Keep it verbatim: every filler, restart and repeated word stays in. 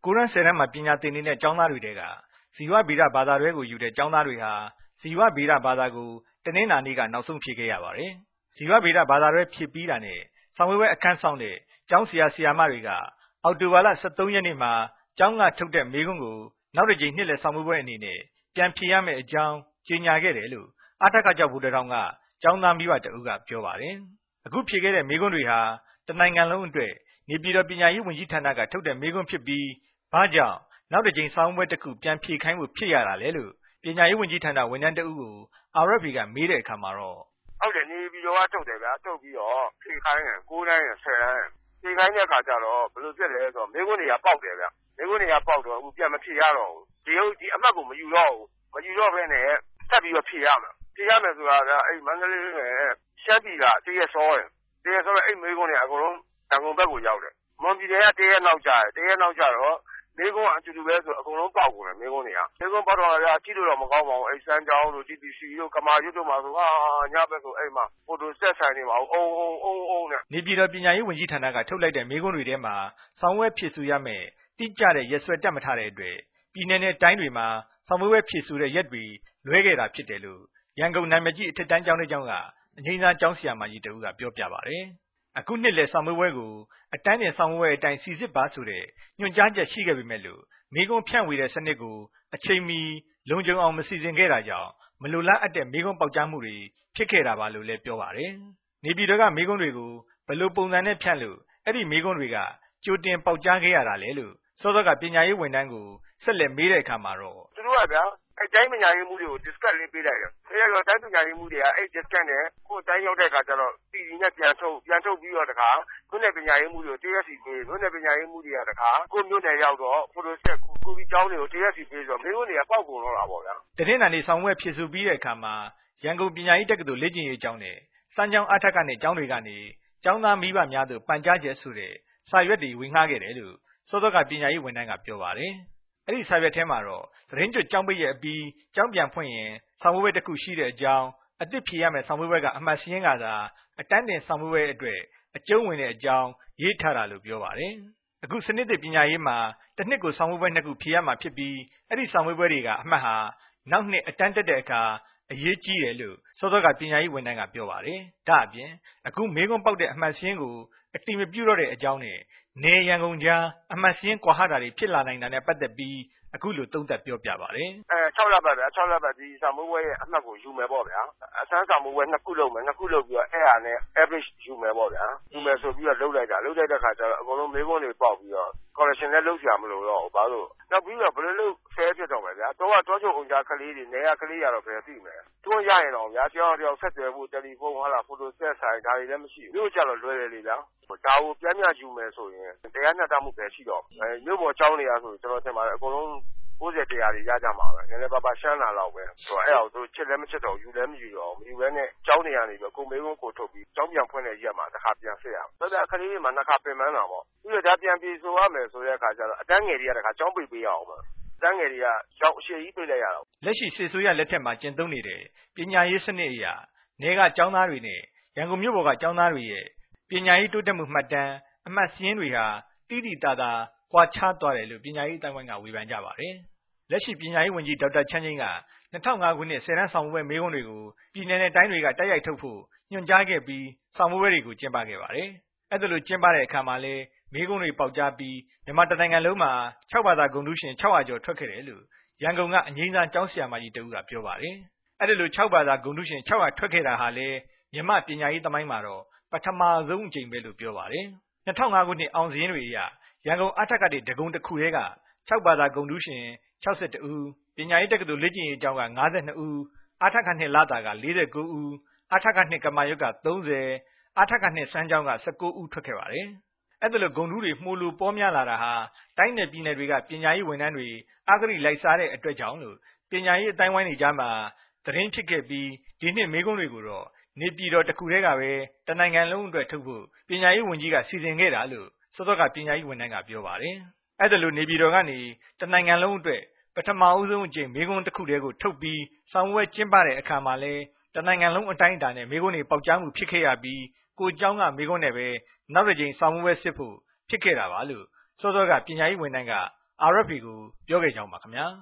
ကိုရန်းဆယ်တန်းမှာပညာသင်နေတဲ့ကျောင်းသားတွေတဲကဇီဝဗေဒဘာသာတွဲကိုယူတဲ့ကျောင်းသားတွေဟာဇီဝဗေဒဘာသာကိုတနင်္လာနေ့ကနောက်ဆုံးဖြေခဲ့ရပါတယ်။ဇီဝဗေဒဘာသာတွဲဖြေပြီးတာနဲ့ဆောင်ဝဲဝဲအခန်းဆောင်တဲ့ကျောင်းဆရာဆရာမတွေကအောက်တိုဘာလဆယ်သုံးရက်နေ့မှာကျောင်းကထုတ်တဲ့မေးခွန်းကိုနောက်တစ်ကြိမ်နှစ်လည်ဆောင်ဝဲဝဲအနေနဲ့ပြန်ဖြေရမယ့်အကြောင်းကြေညာခဲ့တယ်လို့အထက်ကကျောက်ဘူတထောင်ကကျောင်းသားမိဘတအုပ်ကပြောပါတယ်။အခုဖြေခဲ့တဲ့မေးခွန်းတွေဟာတနိုင်ငံလုံးအတွက်နေပြည်တော်ပညာရေးဝန်ကြီးဌာနကထုတ်တဲ့မေးခွန်းဖြစ်ပြီးဘာကြောင့်နောက်တစ်ကြိမ်ဆောင်ပွဲတစ်ခုပြန်ဖြေခိုင်းဖို့ဖြစ်ရတာလဲလို့ပညာရေးဝန်ကြီးဌာနဝန်ထမ်းတဦးကို R F A ကမေးတဲ့အခါမှာတော့ဟုတ်တယ်နေပြည်တော်ကထုတ်တယ်ဗျာထုတ်ပြီးတော့ဖြေခိုင်းရင်ကိုးတန်းရင်ဆယ်တန်းဖြေခိုင်းတဲ့အခါကျတော့ဘယ်လိုဖြစ်လဲဆိုတော့မေးခွန်းတွေကပေါက်တယ်ဗျာမေးခွန်းတွေကပေါက်တော့အခုပြန်မဖြေရတော့ဘူးဒီဟုတ်ဒီအမှတ်ကိုမယူတော့ဘူးမယူတော့ဘဲနဲ့ဆက်ပြီးတော့ဖြေရမယ်ဖြေရမယ်ဆိုတာကအဲ့မန္တလေးနဲ့ရှမ်းပြည်ကတရက်စောတယ်တရက်စောတဲ့အဲ့မေးခွန်းတွေအကုန်လုံးတန်ကုန်ဘက်ကိုရောက်တယ်မွန်ပြည်နယ်ကတရက်နောက်ကျတယ်တရက်နောက်ကျတော့မေးခွန်းအတူတူပဲဆိုအကုန်လုံးပေါက်ကုန်တယ်မေးခွန်းတွေကမေးခွန်းပေါက်တော့လည်းကြည့်လို့တော့မကောင်းပါဘူးအဲ့စမ်းကြောင်းတို့ T P C တို့ကမာရွတ်တို့မှာဆိုဟာညဘက်ဆိုအဲ့မှာဖိုတိုဆက်ဆိုင်နေပါဦးအုံအုံအုံအုံနဲ့နေပြည်တော်ပညာရေးဝန်ကြီးဌာနကထုတ်လိုက်တဲ့မေးခွန်းတွေထဲမှာဆောင်းဝဲဖြည့်ဆူရမယ်တိကျတဲ့ရက်စွဲတက်မထားတဲ့အတွက်ပြည်내နဲ့တိုင်းတွေမှာဆောင်းဝဲဖြည့်ဆူတဲ့ရက်တွေလွဲခဲ့တာဖြစ်တယ်လို့ရန်ကုန်နာမည်ကြီးအထက်တန်းကျောင်းလေးကျောင်းကအငိမ့်သားကျောင်းဆရာမကြီးတဦးကပြောပြပါတယ်အခုနှစ်လေဆောင်မွေးပွဲကိုအတန်းတင်ဆောင်မွေးပွဲအတိုင်းစီစစ်ပါဆိုတဲ့ညွှန်ကြားချက်ရှိခဲ့ပေမဲ့လို့မိကုံဖြန့်ဝေတဲ့စနစ်ကိုအချိန်မီလုံခြုံအောင်မစီစဉ်ခဲ့တာကြောင့်မလိုလားအပ်တဲ့မိကုံပေါက်ကြားမှုတွေဖြစ်ခဲ့တာပါလို့လည်းပြောပါတယ်နေပြည်တော်ကမိကုံတွေကိုဘယ်လိုပုံစံနဲ့ဖြန့်လို့အဲ့ဒီမိကုံတွေကကြိုတင်ပေါက်ကြားခဲ့ရတာလဲလို့စောစောကပညာရေးဝန်ထမ်းကိုဆက်လက်မေးတဲ့အခါမှာတော့သူတို့ကဗျာအဲ့တိုင်းပညာရေးမှုတွေကို discuss လေးပေးလိုက်တယ်အဲ့တော့တိုင်းပညာရေးမှုတွေကအဲ့ discuss နဲ့ကိုယ်တိုင်းရောက်တဲ့အခါကျတော့ပြည်ကြီးနဲ့ပြန်ထုတ်ပြန်ထုတ်ပြီးတော့တခါခုနယ်ပညာရေးမှုတွေကို T S C ပေးခုနယ်ပညာရေးမှုတွေကတခါကိုမျိုးနယ်ရောက်တော့ဖိုတိုဆက်ကိုပြီးကျောင်းတွေကို T S C ပေးဆိုတော့မင်းတို့တွေကပေါက်ကုန်တော့တာပေါ့ဗျာတရင်နာနေဆောင်ဝဲဖြည့်ဆူပြီးတဲ့အခါမှာရန်ကုန်ပညာရေးတက္ကသိုလ်လေ့ကျင့်ရေးကျောင်းနဲ့စမ်းကျောင်းအထက်ကနေကျောင်းတွေကနေကျောင်းသားမိဘများသို့ပန်ကြားချက်ဆိုတဲ့စာရွက်တွေဝင်ငှားခဲ့တယ်လို့စောစောကပညာရေးဝန်ထမ်းကပြောပါတယ်အဲ့ဒီစာရွက်ထဲမှာတော့သတင်းကြွကျောင်းပိတ်ရဲ့အပြီးကျောင်းပြန်ဖွင့်ရင်ဆောင်ပွဲတစ်ခုရှိတဲ့အကြောင်းအသစ်ဖြေရမယ့်ဆောင်ပွဲကအမှတ်စင်းကသာအတန်းတင်ဆောင်ပွဲအတွက်အကျုံးဝင်တဲ့အကြောင်းရေးထားတာလို့ပြောပါတယ်အခုစနစ်သစ်ပညာရေးမှာတစ်နှစ်ကိုဆောင်ပွဲနှစ်ခုဖြေရမှာဖြစ်ပြီးအဲ့ဒီဆောင်ပွဲတွေကအမှတ်ဟာနောက်နှစ်အတန်းတက်တဲ့အခါအရေးကြီးတယ်လို့စောစောကပညာရေးဝန်ထမ်းကပြောပါတယ်ဒါအပြင်အခုမေးခွန်းပေါက်တဲ့အမှတ်စင်းကိုအတိမပြုတော့တဲ့အကြောင်းနဲ့နေရန်ကုန်ကြားအမှတ်စင်းကွာဟတာတွေဖြစ်လာနိုင်တာနဲ့ပတ်သက်ပြီးအခုလိုသုံးသပ်ပြောပြပါတယ်အဲ၆လပတ်ဗျာ၆လပတ်ဒီဆောင်ပွဲရဲ့အမှတ်ကိုယူမယ်ပေါ့ဗျာအစမ်းဆောင်ပွဲနှစ်ခုလုံးမယ်နှစ်ခုလုံးပြီးတော့အဲ့ဟာနဲ့ average ယူမယ်ပေါ့ဗျာယူမယ်ဆိုပြီးတော့လုပ်လိုက်တာလုပ်လိုက်တဲ့ခါကျတော့အကုန်လုံးမေးခွန်းတွေပေါက်ပြီးတော့ correction နဲ့လုပ်ကြမလို့တော့ဘာလို့နောက်ပြီးတော့ဘယ်လိုလုပ်ဆဲဖြစ်တော့မယ်ဗျာတော့တော့ချုပ်အောင်ကြားကလေးတွေနေရကလေးရတော့ပဲသိမယ်တွန်းရရင်တော့ဗျာတယောက်တယောက်ဆက်သွယ်ဖို့တယ်လီဖုန်းဟာလားဖိုတိုဆက်ဆိုင်ဒါတွေလည်းမရှိဘူးမြို့ကြတော့လွယ်တယ်လေဗျာဒါကိုပြန်ပြယူမယ်ဆိုရင်တရားမျှတမှုပဲရှိတော့အဲမြို့ပေါ်ကျောင်းနေရဆိုကျွန်တော်ထင်ပါတယ်အကုန်လုံးကိုးဆယ်တရားတွေရကြမှာပဲနည်းနည်းပါးပါးရှမ်းလာတော့ပဲဆိုတော့အဲ့အောင်သူချစ်လည်းမချစ်တော့ယူလည်းမယူတော့မယူဘဲနဲ့ကျောင်းနေရနေပြီးကိုမေကုန်းကိုထုတ်ပြီးကျောင်းပြန်ဖွင့်တဲ့ရက်မှာတစ်ခါပြန်ဆက်ရအောင်ဆိုတော့အခလေးတွေမှာနှစ်ခါပြင်ပန်းတာပေါ့ပြီးတော့ဒါပြန်ပြေဆိုရမယ်ဆိုတဲ့အခါကျတော့အတန်းငယ်တွေကတစ်ခါကျောင်းပိတ်ပေးရအောင်ပါအတန်းငယ်တွေကကျောင်းအရှိကြီးပိတ်လိုက်ရတော့လက်ရှိစစ်ဆိုးရလက်ထက်မှာကျင့်သုံးနေတဲ့ပညာရေးစနစ်အရာနေကကျောင်းသားတွေနဲ့ရန်ကုန်မြို့ပေါ်ကကျောင်းသားတွေရဲ့ပညာရေးတိုးတက်မှုမှတ်တမ်းအမှတ်စင်းတွေဟာတိတိတသာကွာခြားသွားတယ်လို့ပညာရေးတိုင်ဝမ်ကဝေဖန်ကြပါတယ်လက်ရှိပညာရေးဝန်ကြီးဒေါက်တာချမ်းချင်းက၂၀၀၅ခုနှစ်ဆယ်တန်းဆောင်ပွဲမေးခွန်းတွေကိုပြည်내နဲ့တိုင်းတွေကတိုက်ရိုက်ထုတ်ဖို့ညွှန်ကြားခဲ့ပြီးဆောင်ပွဲတွေကိုကျင်းပခဲ့ပါတယ်အဲ့ဒါလိုကျင်းပတဲ့အခါမှာလည်းမေးခွန်းတွေပေါက်ကြားပြီးမြန်မာတနိုင်ငံလုံးမှာ၆ဘာသာဂုဏ်ထူးရှင်၆၀၀ကျော်ထွက်ခဲ့တယ်လို့ရန်ကုန်ကအငိမ့်သားကျောင်းဆရာမကြီးတဦးကပြောပါတယ်အဲ့ဒါလို၆ဘာသာဂုဏ်ထူးရှင်၆၀၀ထွက်ခဲ့တာဟာလည်းမြန်မာပညာရေးသမိုင်းမှာတော့ပထမဆုံးအကြိမ်ပဲလို့ပြောပါတယ်၂၀၀၅ခုနှစ်အောင်စရင်းတွေအရရန်ကုန်အထက်ကတည်းကဂုံတစ်ခုတည်းက၆ဘာသာဂုဏ်ထူးရှင်၆၁ဦးပညာရေးတက္ကသိုလ်လေ့ကျင့်ရေးကျောင်းက၅၂ဦးအထက်ကနှစ်လတာက၄၉ဦးအထက်ကနှစ်ကမာရွတ်က၃၀အထက်ကနှစ်စမ်းကျောင်းက၁၉ဦးထွက်ခဲ့ပါတယ်အဲ့ဒါလိုဂုဏ်ထူးတွေမှုလူပေါများလာတာဟာတိုင်းနယ်ပြည်နယ်တွေကပညာရေးဝန်ထမ်းတွေအဂတိလိုက်စားတဲ့အတွက်ကြောင့်လို့ပညာရေးအတိုင်းဝိုင်းတွေကြားမှာသတင်းဖြစ်ခဲ့ပြီးဒီနှစ်မေးခွန်းတွေကိုတော့နေပြည်တော်တစ်ခုတည်းကပဲတနိုင်ငံလုံးအတွက်ထုတ်ဖို့ပညာရေးဝန်ကြီးကစီစဉ်ခဲ့တာလို့စောစောကပညာရေးဝန်ထမ်းကပြောပါတယ်အဲ့ဒါလိုနေပြည်တော်ကနေတနိုင်ငံလုံးအတွက်ပထမဦးဆုံးအကြိမ်မေးခွန်းတစ်ခုတည်းကိုထုတ်ပြီးဆောင်ပွဲကျင်းပတဲ့အခါမှာလဲတနိုင်ငံလုံးအတိုင်းအတာနဲ့မေးခွန်းတွေပေါက်ကြားမှုဖြစ်ခဲ့ရပြီးကိုကျောင်းကမေးခွန်းနဲ့ပဲနောက်တစ်ကြိမ်ဆောင်ပွဲစစ်ဖို့ဖြစ်ခဲ့တာပါလို့စောစောကပညာရေးဝန်ထမ်းက R F A ကိုပြောခဲ့ကြောင်းပါခင်ဗျာ